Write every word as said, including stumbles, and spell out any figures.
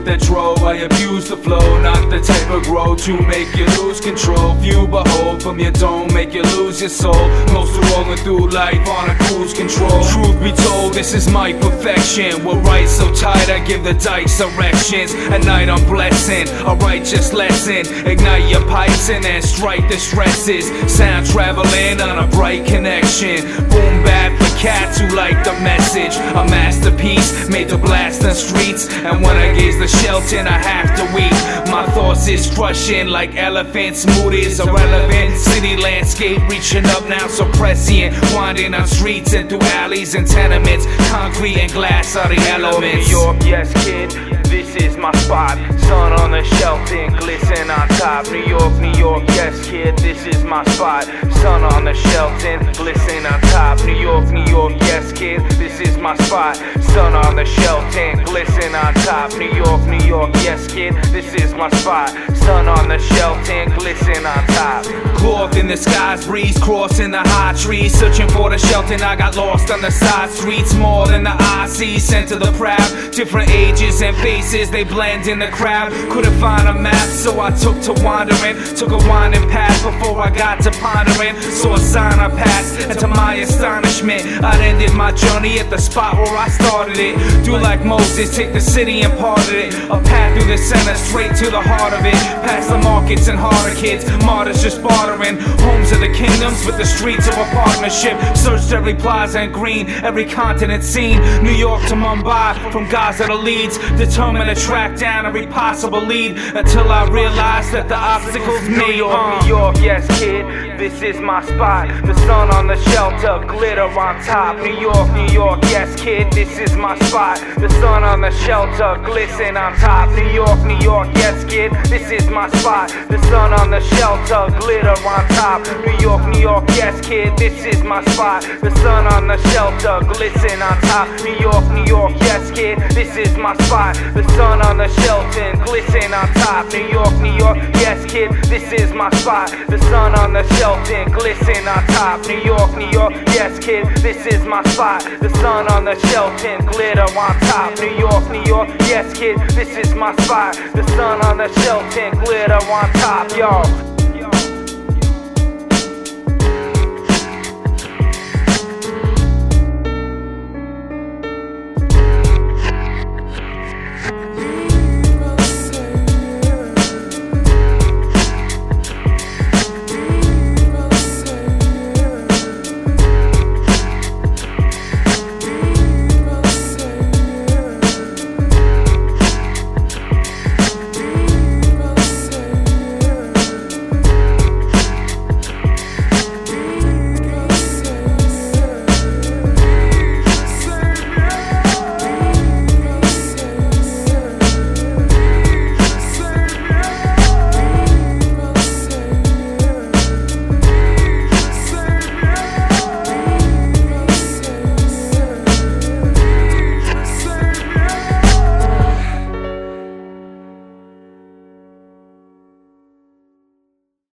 the dro. I abuse the flow, not the type of grow to make you lose control. View behold from your dome, make you lose your soul. Most are rolling through life on a cruise control. Truth be told, this is my perfection. We're right so tight, I give the dice erections. At night I'm blessing, a righteous lesson. Ignite your pipes and then strike the stresses. Sound traveling on a bright connection. Boom bap for cats who like the message. A masterpiece made to blast the streets. And when I gaze the Shelton, I have to weep. My thoughts is crushing like elephants. Mood is irrelevant. City landscape reaching up now so prescient. Winding on streets and through alleys and tenements. Concrete and glass are the elements. New York, yes kid, this is my spot. Sun on the Shelton, glisten on top. New York, New York, yes kid, this is my spot. Sun on the Shelton, glisten on top. New York, New York, yes kid, this is my spot. Sun on the Shelton, glisten on top. New York, New York, yes kid, this is my spot. Sun on the Shelton, glisten on top. Cloth in the skies, breeze crossing the high trees. Searching for the Shelton, I got lost on the side streets. More than the eye see, sent to the proud. Different ages and faces, they blend in the crowd. Couldn't find a map, so I took to wandering. Took a winding path before I got to pondering. Saw a sign I passed, and to my astonishment, I'd ended my journey at the spot where I started it. Do like Moses, take the city and parted it. A path through the center, straight to the heart of it. Past the markets and harder kids, martyrs just bartering. Homes of the kingdoms with the streets of a partnership. Searched every plaza and green, every continent seen. New York to Mumbai, from Gaza to Leeds. Determined to track down every possible lead, until I realized that the obstacles New me York, on. New York, yes kid, this is my spot. The sun on the shelter, glitter on top. New York, New York, yes kid, this is my spot. The sun on the shelter, glisten on top. New York, New York, yes kid, this is my spot. The sun on the shelter, glitter on top. New York, New York, yes kid, this is my spot. The sun on the shelter, glisten on top. New York, New York, yes kid, this is my spot. The sun on the shelter, glisten on top. New York, New York, yes kid, this is my spot. The sun on the shelter, glisten on top. New York, New York, yes kid, this is my spot. The sun on the shelter, glitter on top. New York, New York, yes kid, this is my spot. The sun on the shelter, glitter on top, yo.